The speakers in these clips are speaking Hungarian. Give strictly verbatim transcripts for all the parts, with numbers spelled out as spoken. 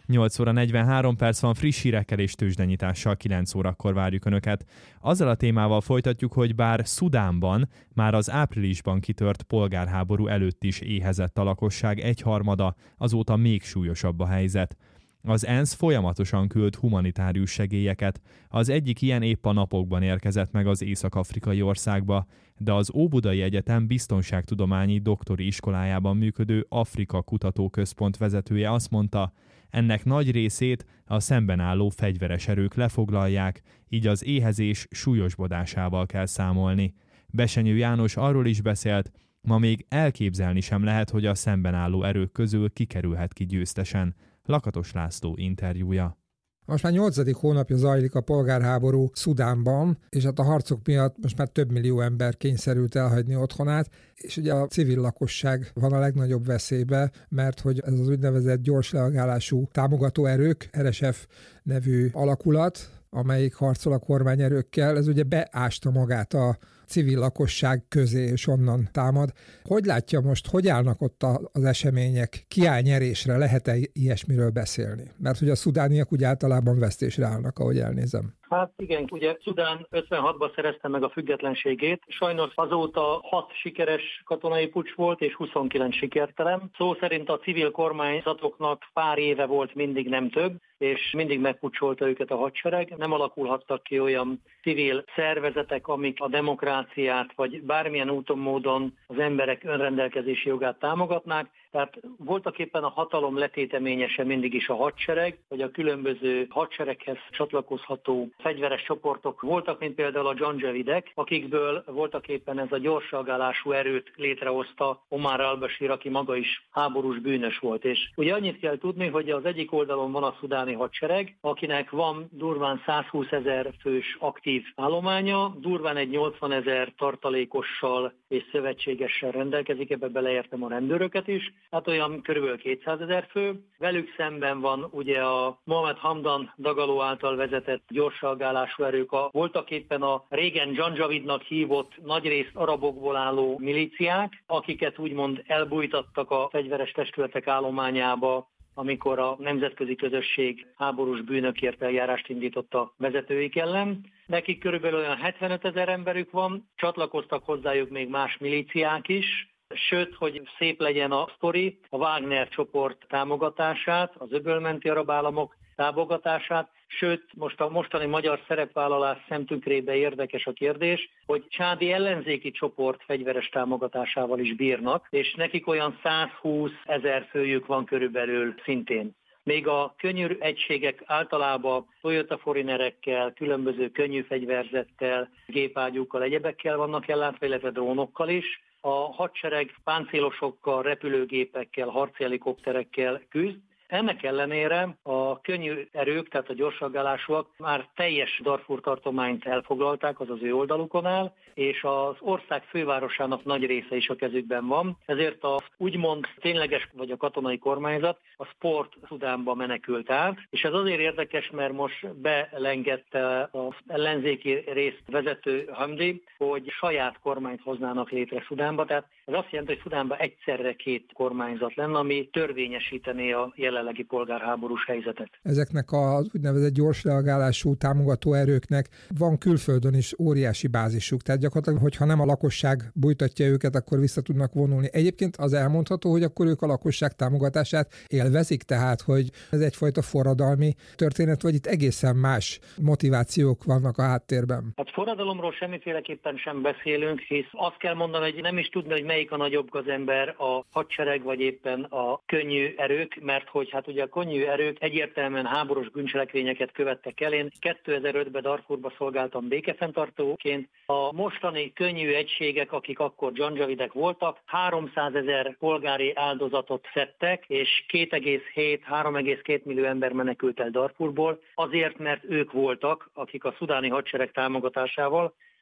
nyolc óra negyvenhárom perc van, friss hírekkel és tőzsdenyitással kilenc órakor várjuk Önöket. Azzal a témával folytatjuk, hogy bár Szudánban már az áprilisban kitört polgárháború előtt is éhezett a lakosság egyharmada, azóta még súlyosabb a helyzet. Az ENSZ folyamatosan küld humanitárius segélyeket. Az egyik ilyen épp a napokban érkezett meg az észak-afrikai országba, de az Óbudai Egyetem biztonságtudományi doktori iskolájában működő Afrika Kutatóközpont vezetője azt mondta, ennek nagy részét a szemben álló fegyveres erők lefoglalják, így az éhezés súlyosbodásával kell számolni. Besenyő János arról is beszélt, ma még elképzelni sem lehet, hogy a szemben álló erők közül kikerülhet ki győztesen. Lakatos László interjúja. Most már nyolcadik hónapja zajlik a polgárháború Szudánban, és hát a harcok miatt most már több millió ember kényszerült elhagyni otthonát, és ugye a civil lakosság van a legnagyobb veszélybe, mert hogy ez az úgynevezett gyors reagálású támogató erők, er es ef nevű alakulat, amelyik harcol a kormányerőkkel, ez ugye beásta magát a civil lakosság közé, és onnan támad. Hogy látja most, hogy állnak ott az események? Ki áll nyerésre? Lehet-e ilyesmiről beszélni? Mert hogy a szudániak úgy általában vesztésre állnak, ahogy elnézem. Hát igen, ugye Szudán ötvenhatban szerezte meg a függetlenségét. Sajnos azóta hat sikeres katonai puccs volt, és huszonkilenc sikertelen. Szó szerint a civil kormányzatoknak pár éve volt, mindig nem több, és mindig megpucsolta őket a hadsereg. Nem alakulhattak ki olyan civil szervezetek, amik a demokráciát, vagy bármilyen úton, módon az emberek önrendelkezési jogát támogatnák. Tehát voltak éppen a hatalom letéteményese mindig is a hadsereg, vagy a különböző hadsereghez csatlakozható fegyveres csoportok voltak, mint például a dzsandzsavidek, akikből voltak éppen ez a gyorsreagálású erőt létrehozta Omar al-Bashir, aki maga is háborús bűnös volt. És ugye annyit kell tudni, hogy az egyik oldalon van a szudáni hadsereg, akinek van durván százhúszezer fős aktív állománya, durván egy nyolcvanezer tartalékossal és szövetségessel rendelkezik, ebbe beleértem a rendőröket is, hát olyan körülbelül kétszázezer fő. Velük szemben van ugye a Mohamed Hamdan Dagalo által vezetett gyorsreagálású erők, a, voltak éppen a régen Dzsandzsavidnak hívott nagyrészt arabokból álló milíciák, akiket úgymond elbújtattak a fegyveres testületek állományába, amikor a nemzetközi közösség háborús bűnökért eljárást indított a vezetőik ellen. Nekik körülbelül olyan hetvenöt ezer emberük van, csatlakoztak hozzájuk még más milíciák is, sőt, hogy szép legyen a sztori, a Wagner csoport támogatását, az öbölmenti arab államok támogatását, sőt, most a mostani magyar szerepvállalás szemtükrébe érdekes a kérdés, hogy csádi ellenzéki csoport fegyveres támogatásával is bírnak, és nekik olyan százhúsz ezer főjük van körülbelül szintén. Még a könnyű egységek általában Toyota Foreignerekkel, különböző könnyű fegyverzettel, gépágyúkkal, egyebekkel vannak ellátva, illetve drónokkal is. A hadsereg páncélosokkal, repülőgépekkel, harci helikopterekkel küzd. Ennek ellenére a könnyű erők, tehát a gyorsreagálásúak már teljes Darfur tartományt elfoglalták, az az ő oldalukon áll, és az ország fővárosának nagy része is a kezükben van. Ezért a úgymond tényleges vagy a katonai kormányzat a Sport Szudánba menekült át, és ez azért érdekes, mert most belengedte az ellenzéki részt vezető Hamdi, hogy saját kormányt hoznának létre Szudánba, tehát ez azt jelenti, hogy Szudánban egyszerre két kormányzat lenne, ami törvényesítené a jelenlegi polgárháborús helyzetet. Ezeknek az úgynevezett gyors reagálású támogató erőknek van külföldön is óriási bázisuk, tehát gyakorlatilag, hogyha nem a lakosság bújtatja őket, akkor vissza tudnak vonulni. Egyébként az elmondható, hogy akkor ők a lakosság támogatását élvezik, tehát hogy ez egyfajta forradalmi történet, vagy itt egészen más motivációk vannak a háttérben. Hát forradalomról semmiféleképpen sem beszélünk, hisz azt kell mondani, hogy nem is tudni, hogy melyik a nagyobb gazember, a hadsereg vagy éppen a könnyű erők, mert hogy hát ugye a könnyű erők egyértelműen háborús bűncselekményeket követtek el. Én kétezer-ötben Darfurba szolgáltam békefenntartóként. A mostani könnyű egységek, akik akkor dzsandzsavidek voltak, háromszázezer polgári áldozatot szedtek, és két egész hét-három egész két millió ember menekült el Darfurból, azért, mert ők voltak, akik a szudáni hadsereg támogatásával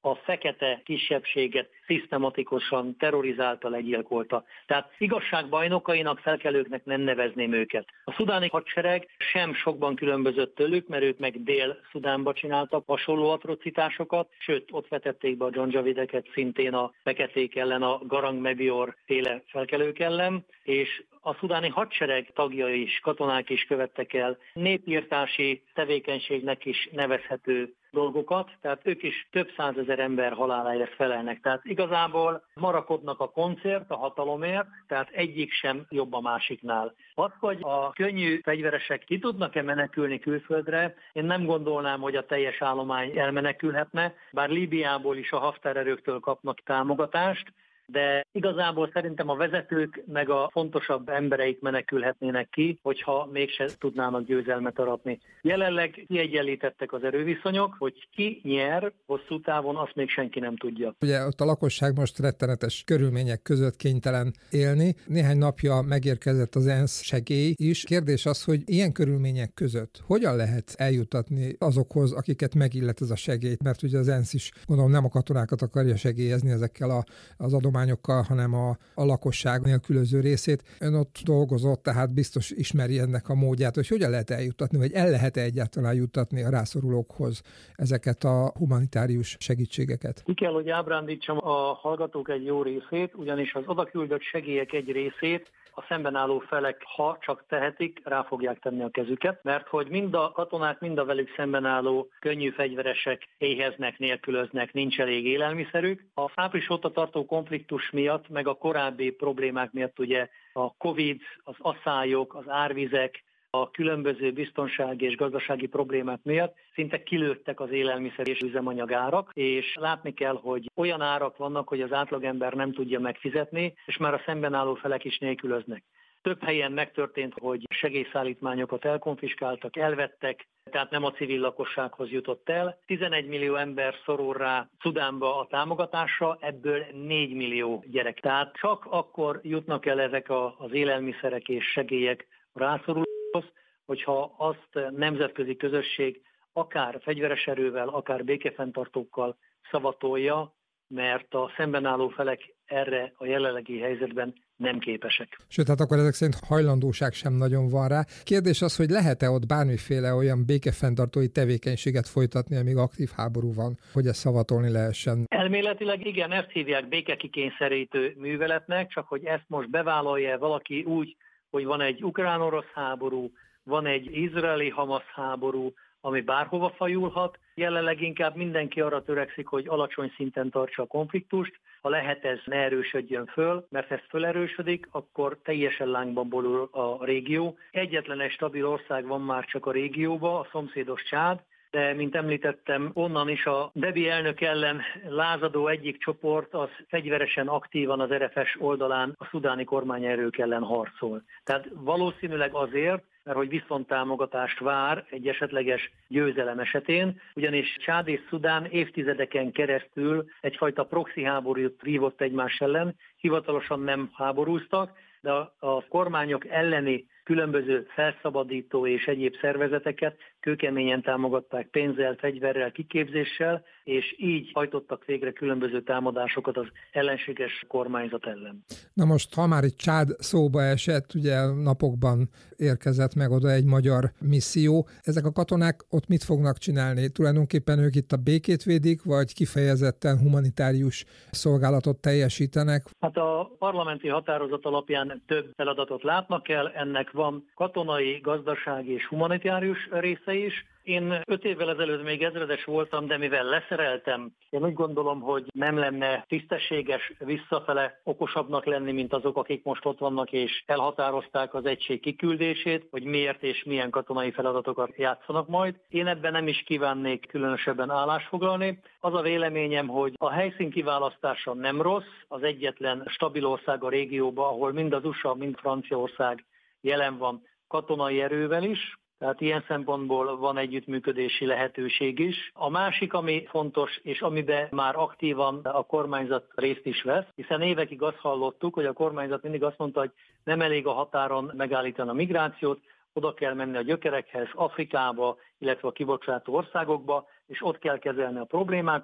a fekete kisebbséget szisztematikusan terrorizálta, legyilkolta. Tehát igazságbajnokainak, felkelőknek nem nevezném őket. A szudáni hadsereg sem sokban különbözött tőlük, mert ők meg Dél-Szudánba csináltak hasonló atrocitásokat, sőt, ott vetették be a dzsandzsavideket szintén a feketék ellen, a Garang Mebior féle felkelők ellen, és a szudáni hadsereg tagjai is, katonák is követtek el népírtási tevékenységnek is nevezhető dolgokat, tehát ők is több százezer ember haláláért felelnek. Tehát igazából marakodnak a koncert, a hatalomért, tehát egyik sem jobb a másiknál. Az, hogy a könnyű fegyveresek ki tudnak-e menekülni külföldre, én nem gondolnám, hogy a teljes állomány elmenekülhetne, bár Líbiából is a Haftar erőktől kapnak támogatást, de igazából szerintem a vezetők meg a fontosabb embereik menekülhetnének ki, hogyha mégse tudnának győzelmet aratni. Jelenleg kiegyenlítettek az erőviszonyok, hogy ki nyer hosszú távon, azt még senki nem tudja. Ugye ott a lakosság most rettenetes körülmények között kénytelen élni. Néhány napja megérkezett az ENSZ segély is. Kérdés az, hogy ilyen körülmények között hogyan lehet eljutatni azokhoz, akiket megillet ez a segély, mert ugye az ENSZ is, gondolom, nem a katonákat akarja segélyezni ezekkel a, az adományokkal, hanem a, a lakosság nélkülöző részét. Ön ott dolgozott, tehát biztos ismeri ennek a módját, hogy hogyan lehet eljutatni, vagy el lehet egyáltalán juttatni a rászorulókhoz ezeket a humanitárius segítségeket. Ki kell, hogy ábrándítsam a hallgatók egy jó részét, ugyanis az odaküldött segélyek egy részét a szemben álló felek, ha csak tehetik, rá fogják tenni a kezüket, mert hogy mind a katonák, mind a velük szemben álló könnyű fegyveresek éheznek, nélkülöznek, nincs elég élelmiszerük. A április óta tartó konfliktus miatt, meg a korábbi problémák miatt ugye a Covid, az asszályok, az árvizek, a különböző biztonsági és gazdasági problémák miatt szinte kilőttek az élelmiszer és üzemanyagárak, és látni kell, hogy olyan árak vannak, hogy az átlagember nem tudja megfizetni, és már a szemben álló felek is nélkülöznek. Több helyen megtörtént, hogy segélyszállítmányokat elkonfiskáltak, elvettek, tehát nem a civil lakossághoz jutott el. tizenegy millió ember szorul rá Szudánba a támogatásra, ebből négy millió gyerek. Tehát csak akkor jutnak el ezek az élelmiszerek és segélyek rászorulókhoz, hogyha azt nemzetközi közösség akár fegyveres erővel, akár békefenntartókkal szavatolja, mert a szemben álló felek erre a jelenlegi helyzetben nem képesek. Sőt, hát akkor ezek szerint hajlandóság sem nagyon van rá. Kérdés az, hogy lehet-e ott bármiféle olyan békefenntartói tevékenységet folytatni, amíg aktív háború van, hogy ezt szavatolni lehessen? Elméletileg igen, ezt hívják békekikényszerítő műveletnek, csak hogy ezt most bevállalja valaki úgy, hogy van egy ukrán-orosz háború, van egy izraeli-hamasz háború, ami bárhova fajulhat. Jelenleg inkább mindenki arra törekszik, hogy alacsony szinten tartsa a konfliktust. Ha lehet, ez ne erősödjön föl, mert ez fölerősödik, akkor teljesen lángban borul a régió. Egyetlen egy stabil ország van már csak a régióban, a szomszédos Csád, de mint említettem, onnan is a Déby elnök ellen lázadó egyik csoport az fegyveresen aktívan az er ef es oldalán a szudáni kormányerők ellen harcol. Tehát valószínűleg azért, mert hogy viszonttámogatást vár egy esetleges győzelem esetén, ugyanis Csád és Szudán évtizedeken keresztül egyfajta proxy háborút vívott egymás ellen, hivatalosan nem háborúztak, de a kormányok elleni különböző felszabadító és egyéb szervezeteket kőkeményen támogatták pénzzel, fegyverrel, kiképzéssel, és így hajtottak végre különböző támadásokat az ellenséges kormányzat ellen. Na most, ha már itt Csád szóba esett, ugye napokban érkezett meg oda egy magyar misszió. Ezek a katonák ott mit fognak csinálni? Tulajdonképpen ők itt a békét védik, vagy kifejezetten humanitárius szolgálatot teljesítenek? Hát a parlamenti határozat alapján több feladatot látnak el, ennek van katonai, gazdasági és humanitárius része is. Én öt évvel ezelőtt még ezredes voltam, de mivel leszereltem, én úgy gondolom, hogy nem lenne tisztességes visszafele okosabbnak lenni, mint azok, akik most ott vannak és elhatározták az egység kiküldését, hogy miért és milyen katonai feladatokat játszanak majd. Én ebben nem is kívánnék különösebben állást foglalni. Az a véleményem, hogy a helyszín kiválasztása nem rossz, az egyetlen stabil ország a régióban, ahol mind az u es á, mind Franciaország jelen van katonai erővel is, tehát ilyen szempontból van együttműködési lehetőség is. A másik, ami fontos, és amiben már aktívan a kormányzat részt is vesz, hiszen évekig azt hallottuk, hogy a kormányzat mindig azt mondta, hogy nem elég a határon megállítani a migrációt, oda kell menni a gyökerekhez, Afrikába, illetve a kibocsátó országokba, és ott kell kezelni a problémákat.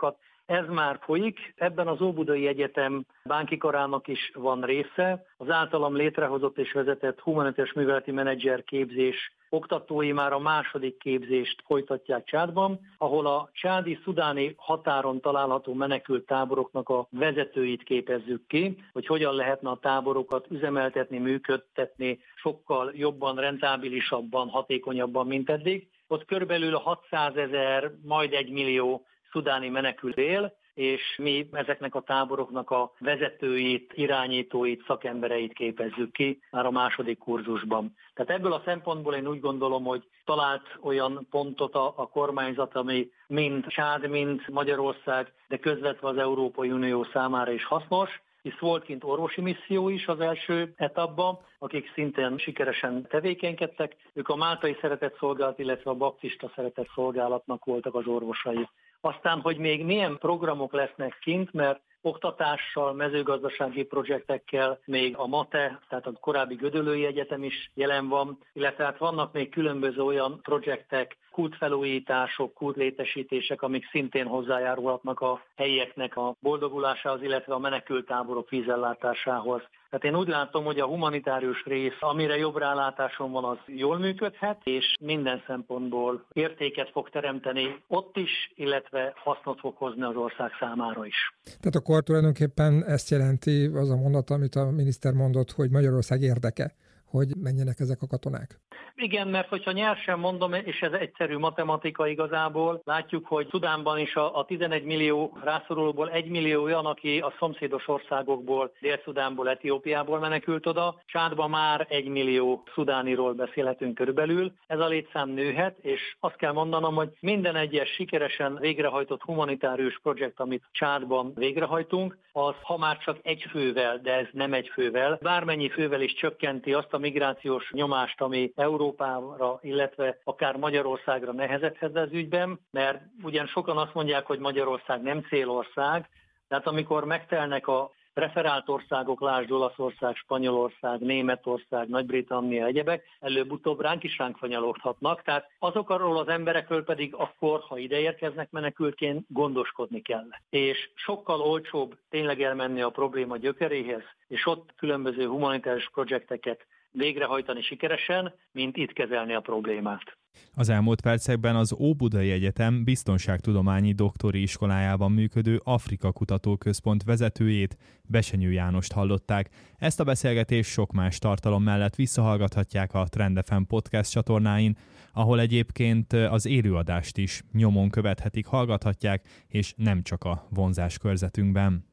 Ez már folyik, ebben az Óbudai Egyetem bánkikarának is van része. Az általam létrehozott és vezetett humanitárius műveleti menedzser képzés oktatói már a második képzést folytatják Csádban, ahol a csádi-szudáni határon található menekült táboroknak a vezetőit képezzük ki, hogy hogyan lehetne a táborokat üzemeltetni, működtetni sokkal jobban, rentábilisabban, hatékonyabban, mint eddig. Ott körülbelül hatszázezer, majd egy millió szudáni menekült él, és mi ezeknek a táboroknak a vezetőit, irányítóit, szakembereit képezzük ki már a második kurzusban. Tehát ebből a szempontból én úgy gondolom, hogy talált olyan pontot a, a kormányzat, ami mind Csád, mind Magyarország, de közvetve az Európai Unió számára is hasznos, hisz volt kint orvosi misszió is az első etapban, akik szintén sikeresen tevékenykedtek. Ők a Máltai Szeretett Szolgálat, illetve a Baptista Szeretett Szolgálatnak voltak az orvosai. Aztán, hogy még milyen programok lesznek kint, mert oktatással, mezőgazdasági projektekkel, még a MATE, tehát a korábbi Gödöllői Egyetem is jelen van, illetve hát vannak még különböző olyan projektek, kultfelújítások, kultlétesítések, amik szintén hozzájárulhatnak a helyieknek a boldogulásához, illetve a menekülttáborok vízellátásához. Tehát én úgy látom, hogy a humanitárius rész, amire jobb rálátásom van, az jól működhet, és minden szempontból értéket fog teremteni ott is, illetve hasznot fog hozni az ország számára is. Tehát akkor tulajdonképpen ezt jelenti az a mondat, amit a miniszter mondott, hogy Magyarország érdeke, hogy menjenek ezek a katonák. Igen, mert hogyha nyersen mondom, és ez egyszerű matematika igazából, látjuk, hogy Szudánban is a, a tizenegy millió rászorulóból egy millió olyan, aki a szomszédos országokból, Dél-Szudánból, Etiópiából menekült oda. Csádban már egy millió szudániról beszélhetünk körülbelül. Ez a létszám nőhet, és azt kell mondanom, hogy minden egyes sikeresen végrehajtott humanitárius projekt, amit Csádban végrehajtunk, az ha már csak egy fővel, de ez nem egy fővel, bármennyi fővel is csökkenti azt a migrációs nyomást, ami Európára, illetve akár Magyarországra nehezedhet az ügyben, mert ugyan sokan azt mondják, hogy Magyarország nem célország, tehát amikor megtelnek a preferált országok, lásd Olaszország, Spanyolország, Németország, Nagy-Britannia, egyebek, előbb-utóbb ránk is ránk fanyaloghatnak, tehát azokról az emberekről pedig akkor, ha ide érkeznek menekültként, gondoskodni kell. És sokkal olcsóbb tényleg elmenni a probléma gyökeréhez, és ott különböző humanitárius projekteket végrehajtani sikeresen, mint itt kezelni a problémát. Az elmúlt percekben az Óbudai Egyetem biztonságtudományi doktori iskolájában működő Afrika Kutatóközpont vezetőjét, Besenyő Jánost hallották. Ezt a beszélgetést sok más tartalom mellett visszahallgathatják a Trend ef em podcast csatornáin, ahol egyébként az élőadást is nyomon követhetik, hallgathatják, és nem csak a vonzás körzetünkben.